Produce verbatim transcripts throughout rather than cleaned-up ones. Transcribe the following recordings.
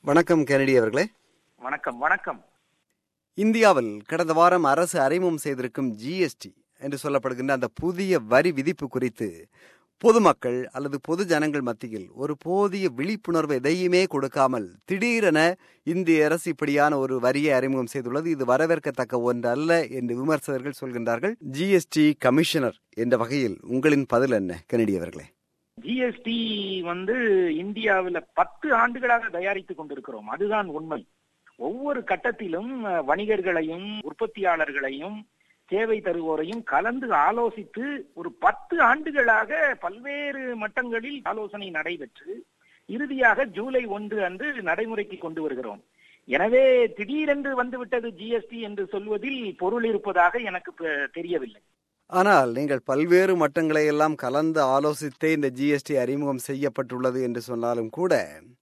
வணக்கம் கெனடி அவர்களே. வணக்கம் வணக்கம். இந்தியாவில் கடந்த வாரம் அரசு அறிமுகம் செய்திருக்கும் ஜிஎஸ்டி என்று சொல்லப்படுகின்ற அந்த புதிய வரி விதிப்பு குறித்து பொதுமக்கள் அல்லது பொது ஜனங்கள் மத்தியில் ஒரு போதிய விழிப்புணர்வு எதையுமே கொடுக்காமல் திடீரென இந்திய அரசு இப்படியான ஒரு வரியை அறிமுகம் செய்துள்ளது. இது வரவேற்கத்தக்க ஒன்று அல்ல என்று விமர்சகர்கள் சொல்கின்றார்கள். ஜிஎஸ்டி கமிஷனர் என்ற வகையில் உங்களின் பதில் என்ன கெனடி அவர்களே? ஜிஎஸ்டி வந்து இந்தியாவில் பத்து ஆண்டுகளாக தயாரித்துக் கொண்டிருக்கிறோம். அதுதான் உண்மை. ஒவ்வொரு கட்டத்திலும் வணிகர்களையும் உற்பத்தியாளர்களையும் சேவை தருவோரையும் கலந்து ஆலோசித்து ஒரு பத்து ஆண்டுகளாக பல்வேறு மட்டங்களில் ஆலோசனை நடைபெற்று இறுதியாக ஜூலை ஒன்று அன்று நடைமுறைக்கு கொண்டு வருகிறோம். எனவே திடீரென்று வந்துவிட்டது ஜிஎஸ்டி என்று சொல்வதில் பொருள் இருப்பதாக எனக்கு தெரியவில்லை. ஆனால் நீங்கள் பல்வேறு மட்டங்களை எல்லாம் கலந்து ஆலோசித்தே இந்த ஜிஎஸ்டி அறிமுகம் செய்யப்பட்டுள்ளது என்று சொன்னாலும் கூட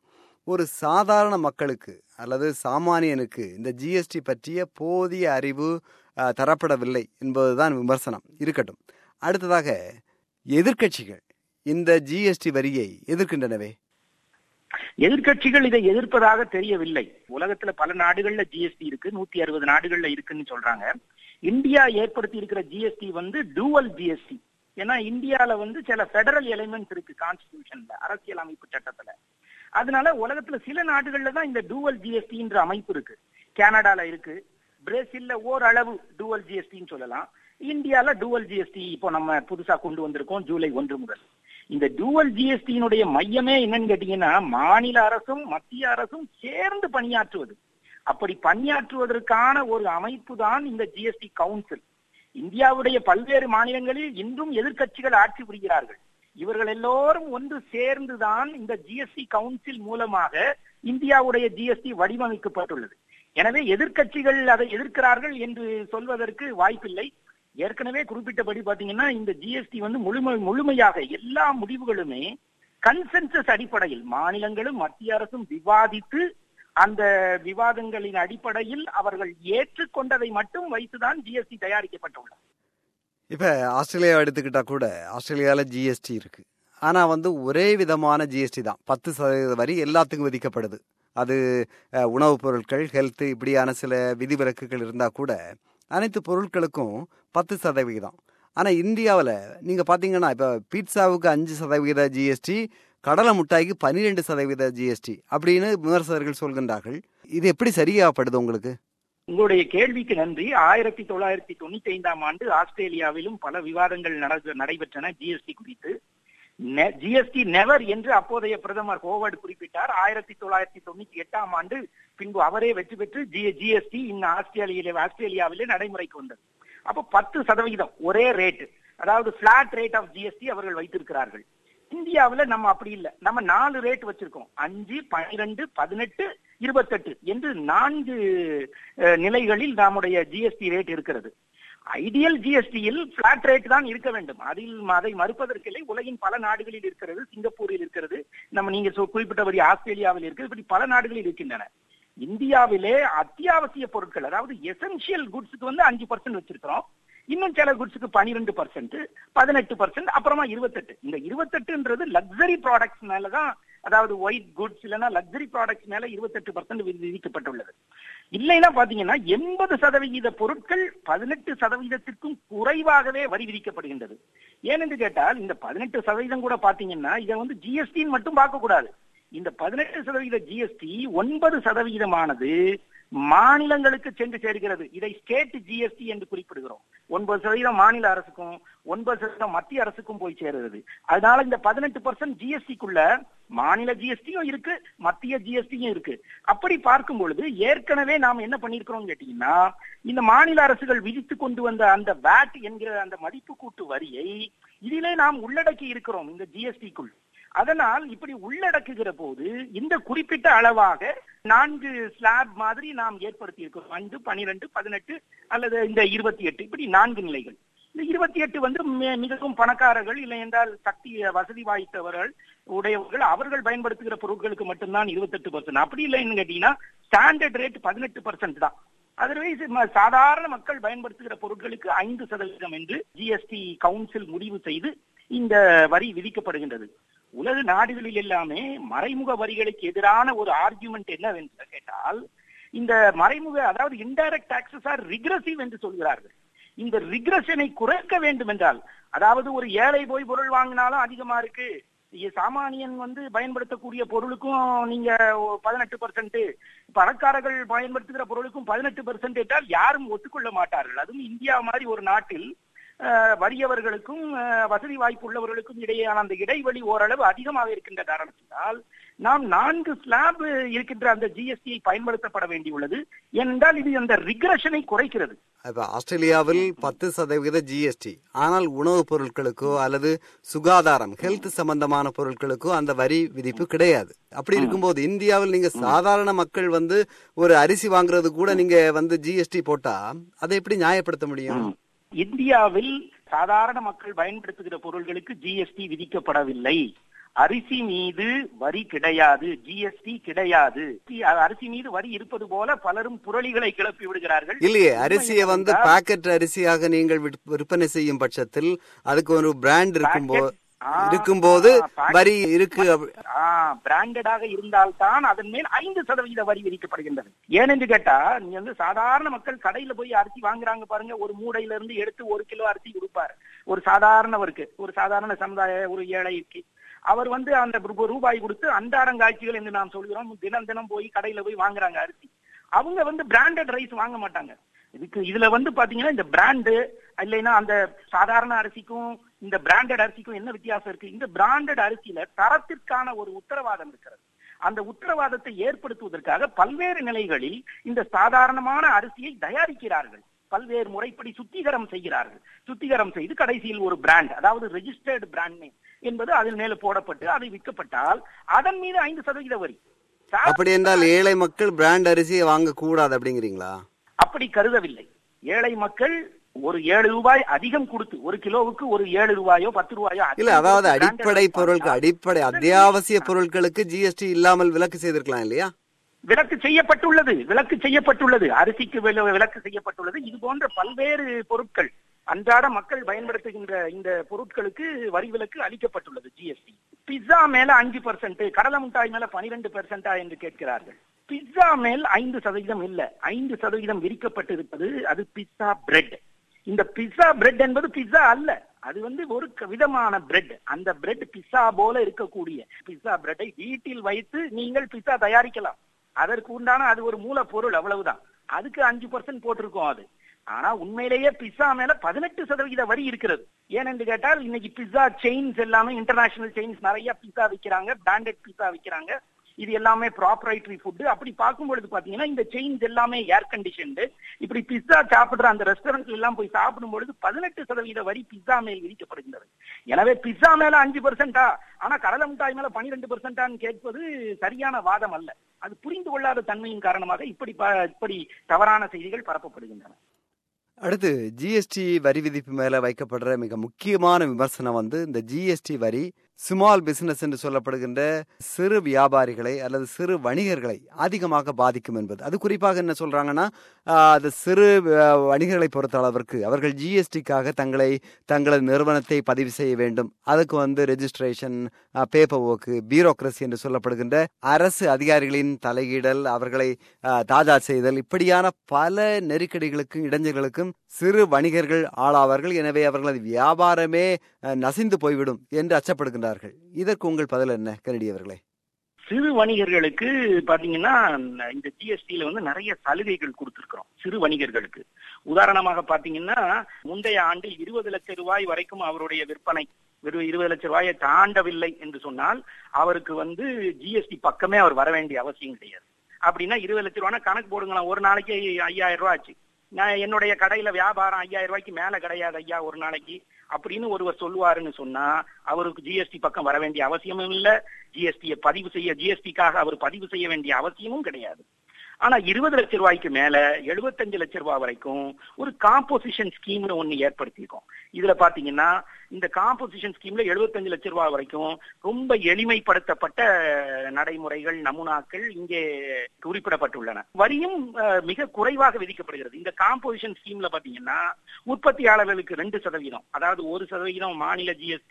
ஒரு சாதாரண மக்களுக்கு அல்லது சாமானியனுக்கு இந்த ஜிஎஸ்டி பற்றிய போதிய அறிவு தரப்படவில்லை என்பதுதான் விமர்சனம். இருக்கட்டும். அடுத்ததாக எதிர்க்கட்சிகள் இந்த ஜிஎஸ்டி வரியை எதிர்க்கின்றனவே. எதிர்கட்சிகள் இதை எதிர்ப்பதாக தெரியவில்லை. உலகத்துல பல நாடுகள்ல ஜிஎஸ்டி இருக்கு, நூத்தி அறுபது நாடுகள்ல இருக்குன்னு சொல்றாங்க. இந்தியா ஏற்படுத்தி இருக்கிற ஜிஎஸ்டி வந்து டூவல் ஜிஎஸ்டி. ஏன்னா இந்தியால வந்து சில பெடரல் எலிமெண்ட்ஸ் இருக்கு கான்ஸ்டிடியூஷன்ல, அரசியல் அமைப்பு சட்டத்துல. அதனால உலகத்துல சில நாடுகள்ல தான் இந்த டூவல் ஜிஎஸ்டின்ற அமைப்பு இருக்கு. கனடால இருக்கு, பிரேசில்ல ஓரளவு டூவல் ஜிஎஸ்டின்னு சொல்லலாம். இந்தியால டூவல் ஜிஎஸ்டி இப்போ நம்ம புதுசா கொண்டு வந்திருக்கோம் ஜூலை ஒன்று முதல். இந்த டூவல் ஜிஎஸ்டியினுடைய மையமே என்னன்னு கேட்டீங்கன்னா, மாநில அரசும் மத்திய அரசும் சேர்ந்து பணியாற்றுவது. அப்படி பணியாற்றுவதற்கான ஒரு அமைப்பு தான் இந்த ஜிஎஸ்டி கவுன்சில். இந்தியாவுடைய பல்வேறு மாநிலங்களில் இன்றும் எதிர்க்கட்சிகள் ஆட்சி புரிகிறார்கள். இவர்கள் எல்லோரும் ஒன்று சேர்ந்துதான் இந்த ஜிஎஸ்டி கவுன்சில் மூலமாக இந்தியாவுடைய ஜிஎஸ்டி வடிவமைக்கப்பட்டுள்ளது. எனவே எதிர்க்கட்சிகள் அதை எதிர்க்கிறார்கள் என்று சொல்வதற்கு வாய்ப்பில்லை. ஏற்கனவே குறிப்பிட்டபடி பாத்தீங்கன்னா இந்த ஜிஎஸ்டி வந்து முழுமை முழுமையாக எல்லா முடிவுகளுமே கன்சென்சஸ் அடிப்படையில் மாநிலங்களும் மத்திய அரசும் விவாதித்து அந்த விவாதங்களின் அடிப்படையில் அவர்கள் ஏற்றுக்கொண்டதை மட்டும் வைத்துதான் ஜிஎஸ்டி தயாரிக்கப்பட்டுள்ளது. இப்ப ஆஸ்திரேலியா எடுத்துக்கிட்டா கூட ஆஸ்திரேலியால ஜிஎஸ்டி இருக்கு. ஆனா வந்து ஒரே விதமான ஜிஎஸ்டி தான், பத்து சதவீத வரி எல்லாத்துக்கும் விதிக்கப்படுது. அது உணவுப் பொருட்கள், ஹெல்த், இப்படியான சில விதிவிலக்குகள் இருந்தா கூட அனைத்து பொருட்களுக்கும் பத்து சதவிகிதம். ஆனா இந்தியாவில் நீங்க பாத்தீங்கன்னா இப்ப பீட்சாவுக்கு அஞ்சு சதவீத ஜிஎஸ்டி, கடலை முட்டாய்க்கு பன்னிரெண்டு சதவீத ஜிஎஸ்டி அப்படின்னு விமர்சகர்கள் சொல்கின்றார்கள். இது எப்படி சரியாகப்படுது உங்களுக்கு? உங்களுடைய கேள்விக்கு நன்றி. ஆயிரத்தி தொள்ளாயிரத்தி தொண்ணூத்தி ஐந்தாம் ஆண்டு ஆஸ்திரேலியாவிலும் பல விவாதங்கள் நடைபெற்றன ஜிஎஸ்டி குறித்து. ஜிஎஸ்டி நெவர் என்று அப்போதைய பிரதமர் ஹோவர்டு குறிப்பிட்டார். ஆயிரத்தி தொள்ளாயிரத்தி தொண்ணூத்தி எட்டாம் ஆண்டு பின்பு அவரே வெற்றி பெற்று ஜிஎஸ்டி இந்த ஆஸ்திரேலியா ஆஸ்திரேலியாவிலே நடைமுறைக்கு வந்தது. அப்போ பத்து சதவிகிதம் ஒரே ரேட்டு, அதாவது பிளாட் ரேட் ஆஃப் ஜிஎஸ்டி அவர்கள் வைத்திருக்கிறார்கள். இந்தியாவில நம்ம அப்படி இல்லை. நம்ம நாலு ரேட் வச்சிருக்கோம். அஞ்சு, பனிரெண்டு, பதினெட்டு, இருபத்தெட்டு என்று நான்கு நிலைகளில் நம்முடைய ஜிஎஸ்டி ரேட் இருக்கிறது. ஐடியல் ஜிஎஸ்டியில் பிளாட் ரேட் தான் இருக்க வேண்டும். அதில் அதை மறுப்பதற்கில்லை. உலகின் பல நாடுகளில் இருக்கிறது, சிங்கப்பூரில் இருக்கிறது, நம்ம நீங்க குறிப்பிட்டபடி ஆஸ்திரேலியாவில் இருக்கிறது, இப்படி பல நாடுகளில் இருக்கின்றன. இந்தியாவிலே அத்தியாவசிய பொருட்கள், அதாவது எசென்சியல் குட்ஸுக்கு வந்து அஞ்சு பர்சன்ட் வச்சிருக்கிறோம். இன்னும் சில குட்ஸுக்கு பனிரெண்டு பர்சன்ட், பதினெட்டு பர்சன்ட், அப்புறமா இருபத்தெட்டு. இந்த இருபத்தெட்டுன்றது லக்ஸரி ப்ராடக்ட்ஸ் மேலதான், அதாவது ஒயிட் குட்ஸ் இல்லைன்னா லக்ஸரி ப்ராடக்ட்ஸ் மேல இருபத்தெட்டு பர்சன்ட் விதிக்கப்பட்டுள்ளது. இல்லைன்னா பாத்தீங்கன்னா எண்பது சதவிகித பொருட்கள் பதினெட்டு சதவீதத்திற்கும் குறைவாகவே வரி விதிக்கப்படுகின்றது. ஏனென்று கேட்டால் இந்த பதினெட்டு சதவீதம் கூட பாத்தீங்கன்னா இதை வந்து ஜிஎஸ்டின்னு மட்டும் பார்க்க கூடாது. இந்த பதினெட்டு சதவீத ஜிஎஸ்டி ஒன்பது சதவீதமானது மாநிலங்களுக்கு சென்று சேர்கிறது. இதை ஸ்டேட் ஜிஎஸ்டி என்று குறிப்பிடுகிறோம். ஒன்பது சதவீதம் மாநில அரசுக்கும் ஒன்பது சதவீதம் மத்திய அரசுக்கும் போய் சேருகிறது. அதனால இந்த பதினெட்டு பர்சன்ட் ஜிஎஸ்டிக்குள்ள மாநில ஜிஎஸ்டியும் இருக்கு, மத்திய ஜிஎஸ்டியும் இருக்கு. அப்படி பார்க்கும் பொழுது ஏற்கனவே நாம் என்ன பண்ணிருக்கிறோம் கேட்டீங்கன்னா, இந்த மாநில அரசுகள் விதித்து கொண்டு வந்த அந்த வேட் என்கிற அந்த மதிப்பு கூட்டு வரியை இதிலே நாம் உள்ளடக்கி இருக்கிறோம் இந்த ஜிஎஸ்டிக்குள். அதனால் இப்படி உள்ளடக்குகிற போது இந்த குறிப்பிட்ட அளவாக நான்கு ஸ்லாப் மாதிரி நாம் ஏற்படுத்தி இருக்கிறோம். அஞ்சு, பனிரெண்டு, பதினெட்டு அல்லது இந்த இருபத்தி எட்டு, இப்படி நான்கு நிலைகள். இந்த இருபத்தி எட்டு வந்து மிகவும் பணக்காரர்கள் இல்லை என்றால் சக்தி வசதி வாய்த்தவர்கள் உடையவர்கள் அவர்கள் பயன்படுத்துகிற பொருட்களுக்கு மட்டும்தான் இருபத்தெட்டு பர்சன்ட். அப்படி இல்லைன்னு கேட்டீங்கன்னா ஸ்டாண்டர்ட் ரேட் பதினெட்டு பர்சன்ட் தான். அதர்வைஸ் சாதாரண மக்கள் பயன்படுத்துகிற பொருட்களுக்கு ஐந்து சதவீதம் என்று ஜிஎஸ்டி கவுன்சில் முடிவு செய்து இந்த வரி விதிக்கப்படுகின்றது. உலக நாடுகளில் எல்லாமே மறைமுக வரிகளுக்கு எதிரான ஒரு ஆர்குமெண்ட் என்னவென்று கேட்டால், இந்த மறைமுக அதாவது இன்டைரக்ட் டாக்ஸஸ் ஆர் ரிக்ரெசிவ் என்று சொல்கிறார்கள். இந்த ரிக்ரெஷனை குறைக்க வேண்டும் என்றால், அதாவது ஒரு ஏழை போய் பொருள் வாங்கினாலும் அதிகமா இருக்கு, சாமானியன் வந்து பயன்படுத்தக்கூடிய பொருளுக்கும் நீங்க பதினெட்டு பர்சன்ட், பணக்காரர்கள் பயன்படுத்துகிற பொருளுக்கும் பதினெட்டு பர்சன்ட் என்றால் யாரும் ஒத்துக்கொள்ள மாட்டார்கள். அதுவும் இந்தியா மாதிரி ஒரு நாட்டில் வறியவர்களுக்கும் வசதி வாய்ப்பு உள்ளவர்களுக்கும் இடையேயான அந்த இடைவெளி ஓரளவு அதிகமாக இருக்கின்ற காரணத்தினால் நாம் நான்கு ஸ்லாப் இருக்கின்ற அந்த ஜிஎஸ்டியை பயன்படுத்தப்பட வேண்டியுள்ளது. ஏனென்றால் இது அந்த ரிக்ரெஷனை குறைக்கிறது. ஆஸ்திரேலியாவில் பத்து சதவீத ஜிஎஸ்டி, ஆனால் உணவுப் பொருட்களுக்கோ அல்லது சுகாதாரம் ஹெல்த் சம்பந்தமான பொருட்களுக்கோ அந்த வரி விதிப்பு கிடையாது. அப்படி இருக்கும்போது இந்தியாவில் நீங்க சாதாரண மக்கள் வந்து ஒரு அரிசி வாங்குறது கூட நீங்க வந்து ஜிஎஸ்டி போட்டா அதை எப்படி நியாயப்படுத்த முடியும்? இந்தியாவில் சாதாரண மக்கள் பயன்படுத்துகிற பொருட்களுக்கு ஜிஎஸ்டி விதிக்கப்படவில்லை. அரிசி மீது வரி கிடையாது, ஜிஎஸ்டி கிடையாது. அரிசி மீது வரி இருப்பது போல பலரும் புரளிகளை கிளப்பி விடுகிறார்கள். இல்லையே, அரிசியை வந்து பாக்கெட் அரிசியாக நீங்கள் விற்பனை செய்யும் பட்சத்தில் அதுக்கு ஒரு பிராண்ட் இருக்கும்போது இருக்கும்போது வரி இருக்கு. பிராண்டடாக இருந்தால்தான் அதன் மேல் ஐந்து சதவீத வரி விதிக்கப்படுகின்றது. ஏனென்று கேட்டா, நீங்க வந்து சாதாரண மக்கள் கடையில போய் அரிசி வாங்குறாங்க பாருங்க, ஒரு மூடையில இருந்து எடுத்து ஒரு கிலோ அரிசி கொடுப்பாரு ஒரு சாதாரணவருக்கு, ஒரு சாதாரண சமுதாய ஒரு ஏழைக்கு. அவர் வந்து அந்த ரூபாய் கொடுத்து அன்றாடங்காட்சிகள் என்று நாம் சொல்கிறோம், தினம் தினம் போய் கடையில போய் வாங்குறாங்க அரிசி. அவங்க வந்து பிராண்டட் ரைஸ் வாங்க மாட்டாங்க. இதுக்கு இதுல வந்து பாத்தீங்கன்னா இந்த பிராண்டு இல்லைன்னா அந்த சாதாரண அரிசிக்கும் இந்த பிராண்டட் அரிசிக்கும் என்ன வித்தியாசம் இருக்கு? இந்த பிராண்டட் அரிசியில தரத்திற்கான ஒரு உத்தரவாதம் இருக்கிறது. அந்த உத்தரவாதத்தை ஏற்படுத்துவதற்காக பல்வேறு நிலைகளில் இந்த சாதாரணமான அரிசியை தயாரிக்கிறார்கள். பல்வேறு முறைப்படி சுத்திகரம் செய்கிறார்கள். சுத்திகரம் செய்து கடைசியில் ஒரு பிராண்ட், அதாவது ரெஜிஸ்டர்டு பிராண்ட் நேம் என்பது அதில் மேல போடப்பட்டு அதை விற்கப்பட்டால் அதன் மீது ஐந்து சதவீத வரி. அப்படி என்றால் ஏழை மக்கள் பிராண்ட் அரிசியை வாங்க கூடாது அப்படிங்கிறீங்களா? அப்படி கருதவில்லை. ஏழை மக்கள் ஒரு ஏழு ரூபாய் அதிகம் கொடுத்து ஒரு கிலோவுக்கு ஒரு ஏழு ரூபாயோ பத்து ரூபாயோ இல்ல, அதாவது அடிப்படை பொருட்கள், அடிப்படை அத்தியாவசிய பொருட்களுக்கு ஜிஎஸ்டி இல்லாமல் விலக்கு செய்திருக்கலாம் இல்லையா? விலக்கு செய்யப்பட்டுள்ளது, விலக்கு செய்யப்பட்டுள்ளது. அரிசிக்கு விலக்கு செய்யப்பட்டுள்ளது. இது போன்ற பல்வேறு பொருட்கள், அன்றாட மக்கள் பயன்படுத்துகின்ற இந்த பொருட்களுக்கு வரி விலக்கு அளிக்கப்பட்டுள்ளது ஜிஎஸ்டி. பிஸ்ஸா மேல அஞ்சு பர்சன்ட், கடலை மிட்டாய் மேல பனிரெண்டு பெர்சென்டா என்று கேட்கிறார்கள். பிஸ்ஸா மேல் ஐந்து சதவீதம் இல்ல, ஐந்து சதவீதம் விதிக்கப்பட்டிருப்பது அது பிஸ்ஸா பிரெட். இந்த பிஸ்ஸா பிரெட் என்பது பிஸ்ஸா அல்ல, அது வந்து ஒரு விதமான பிரெட். அந்த பிரெட் பிஸ்ஸா போல இருக்கக்கூடிய பிஸ்ஸா பிரெட்டை வீட்டில் வைத்து நீங்கள் பிஸ்ஸா தயாரிக்கலாம். அதற்கு உண்டான அது ஒரு மூலப்பொருள், அவ்வளவுதான். அதுக்கு அஞ்சு பர்சன்ட் போட்டிருக்கோம் அது. ஆனா உண்மையிலேயே பிஸ்ஸா மேல பதினெட்டு சதவீத வரி இருக்கிறது. ஏனென்று கேட்டால் இன்னைக்கு பிஸ்ஸா செயின்ஸ் எல்லாமே இன்டர்நேஷனல் செயின்ஸ் நிறைய பிஸ்ஸா விற்கிறாங்க, பிராண்டட் பிஸ்ஸா விற்கிறாங்க. இது எல்லாமே ப்ராப்பரைட்டரி ஃபுட். அப்படி பார்க்கும் பொழுது பாத்தீங்கன்னா இந்த செயின்ஸ் எல்லாமே ஏர் கண்டிஷன்டு. இப்படி பிஸ்ஸா சாப்பிடுற அந்த ரெஸ்டாரண்ட்ல எல்லாம் போய் சாப்பிடும் பொழுது பதினெட்டு சதவீத வரி பிஸ்ஸா மேல் விதிக்கப்படுகின்றது. எனவே பிஸ்ஸா மேல அஞ்சு பர்சன்டா, ஆனா கடலை மிட்டாய் மேல பனிரெண்டு பர்சன்டான்னு கேட்பது சரியான வாதம் அல்ல. அது புரிந்து கொள்ளாத தன்மையின் காரணமாக இப்படி இப்படி தவறான செய்திகள் பரப்பப்படுகின்றன. அடுத்து ஜிஎஸ்டி வரி விதிப்பு மேல வைக்கப்படுற மிக முக்கியமான விமர்சனம் வந்து இந்த ஜிஎஸ்டி வரி ஸ்மால் பிசினஸ் என்று சொல்லப்படுகின்ற சிறு வியாபாரிகளை அல்லது சிறு வணிகர்களை அதிகமாக பாதிக்கும் என்பது. அது குறிப்பாக என்ன சொல்றாங்கன்னா, அது சிறு வணிகர்களை பொறுத்த அளவிற்கு அவர்கள் ஜிஎஸ்டிக்காக தங்களை தங்களது நிறுவனத்தை பதிவு செய்ய வேண்டும். அதுக்கு வந்து ரெஜிஸ்ட்ரேஷன், பேப்பர் ஒர்க், பியூரோக்ரசி என்று சொல்லப்படுகின்ற அரசு அதிகாரிகளின் தலையீடல், அவர்களை தாஜா செய்தல், இப்படியான பல நெருக்கடிகளுக்கும் இடைஞ்சல்களுக்கும் சிறு வணிகர்கள் ஆளாவார்கள். எனவே அவர்களது வியாபாரமே நசிந்து போய்விடும் என்று அச்சப்படுகின்றார்கள். இதற்கு உங்கள் பதில் என்ன கரடி அவர்களே? சிறு வணிகர்களுக்கு பாத்தீங்கன்னா இந்த ஜிஎஸ்டியில வந்து நிறைய சலுகைகள் கொடுத்திருக்கிறோம் சிறு வணிகர்களுக்கு. உதாரணமாக பாத்தீங்கன்னா முந்தைய ஆண்டில் இருபது லட்சம் ரூபாய் வரைக்கும் அவருடைய விற்பனை இருபது லட்சம் ரூபாயை தாண்டவில்லை என்று சொன்னால் அவருக்கு வந்து ஜிஎஸ்டி பக்கமே அவர் வர வேண்டிய அவசியம் கிடையாது. அப்படின்னா இருபது லட்சம் ரூபாய் கணக்கு போடுங்களா, ஒரு நாளைக்கு ஐயாயிரம் ரூபாய் ஆச்சு. நான் என்னுடைய கடையில வியாபாரம் ஐயாயிரம் ரூபாய்க்கு மேல கிடையாது ஐயா ஒரு நாளைக்கு அப்படின்னு ஒருவர் சொல்லுவாருன்னு சொன்னா அவருக்கு ஜிஎஸ்டி பக்கம் வர வேண்டிய அவசியமும் இல்ல, ஜிஎஸ்டியை பதிவு செய்ய ஜிஎஸ்டிக்காக அவர் பதிவு செய்ய வேண்டிய அவசியமும் கிடையாது. ஆனா இருபது லட்சம் ரூபாய்க்கு மேல எழுபத்தஞ்சு லட்சம் ரூபாய் வரைக்கும் ஒரு காம்போசிஷன் ஸ்கீம்னு ஒண்ணு ஏற்படுத்தியிருக்கோம். இதுல பாத்தீங்கன்னா இந்த காம்போசிஷன் ஸ்கீம்ல எழுபத்தஞ்சு லட்சம் ரூபாய் வரைக்கும் ரொம்ப எளிமைப்படுத்தப்பட்ட நடைமுறைகள், நமுனாக்கள் இங்கே குறிப்பிடப்பட்டுள்ளன. வரியும் மிக குறைவாக விதிக்கப்படுகிறது. இந்த காம்போசிஷன் ஸ்கீம்ல பாத்தீங்கன்னா உற்பத்தியாளர்களுக்கு ரெண்டு சதவீதம், அதாவது ஒரு சதவீதம் மாநில ஜிஎஸ்டி,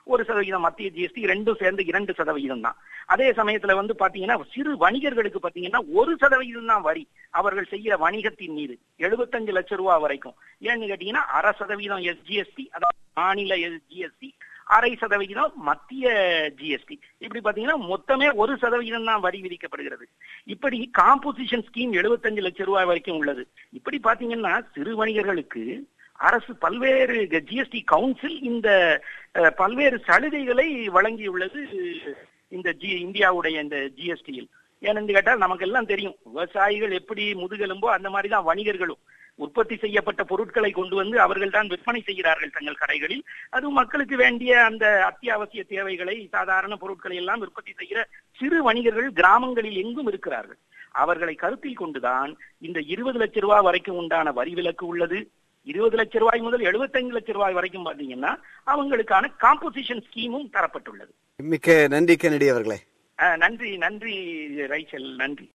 ஒரு சதவீதம் மத்திய ஜிஎஸ்டி, ரெண்டும் சேர்ந்து இரண்டு சதவீதம் தான். அதே சமயத்துல வந்து பாத்தீங்கன்னா சிறு வணிகர்களுக்கு பாத்தீங்கன்னா ஒரு சதவீதம் தான் வரி அவர்கள் செய்யற வணிகத்தின் மீது, எழுபத்தஞ்சு லட்சம் ரூபாய் வரைக்கும். ஏன்னு கேட்டீங்கன்னா அரை சதவீதம் எஸ்ஜிஎஸ்டி, அதாவது மாநில ஜிஎஸ்டி, அரை சதவிகிதம் மத்திய ஜிஎஸ்டி. இப்படி பாத்தீங்கன்னா மொத்தமே ஒரு சதவீதம் தான் வரி விதிக்கப்படுகிறது. இப்படி காம்போசிஷன் ஸ்கீம் எழுபத்தஞ்சு லட்சம் ரூபாய் வரைக்கும் உள்ளது. இப்படி பாத்தீங்கன்னா சிறு வணிகர்களுக்கு அரசு பல்வேறு ஜிஎஸ்டி கவுன்சில் இந்த பல்வேறு சலுகைகளை வழங்கியுள்ளது இந்த ஜி இந்தியாவுடைய இந்த ஜிஎஸ்டியில். ஏன்னு கேட்டால் நமக்கு எல்லாம் தெரியும், விவசாயிகள் எப்படி முதுகெலும்போ அந்த மாதிரிதான் வணிகர்களும். உற்பத்தி செய்யப்பட்ட பொருட்களை கொண்டு வந்து அவர்கள் தான் விற்பனை செய்கிறார்கள் தங்கள் கடைகளில். அது மக்களுக்கு வேண்டிய அந்த அத்தியாவசிய தேவைகளை, சாதாரண பொருட்களை எல்லாம் உற்பத்தி செய்கிற சிறு வணிகர்கள் கிராமங்களில் எங்கும் இருக்கிறார்கள். அவர்களை கருத்தில் கொண்டுதான் இந்த இருபது லட்சம் ரூபாய் வரைக்கும் உண்டான வரி விலக்கு உள்ளது. இருபது லட்சம் ரூபாய் முதல் எழுபத்தைந்து லட்சம் ரூபாய் வரைக்கும் பாத்தீங்கன்னா அவங்களுக்கான காம்போசிஷன் ஸ்கீமும் தரப்பட்டுள்ளது. மிக்க நன்றி கென்னடி அவர்களே. நன்றி நன்றி ரைச்சல், நன்றி.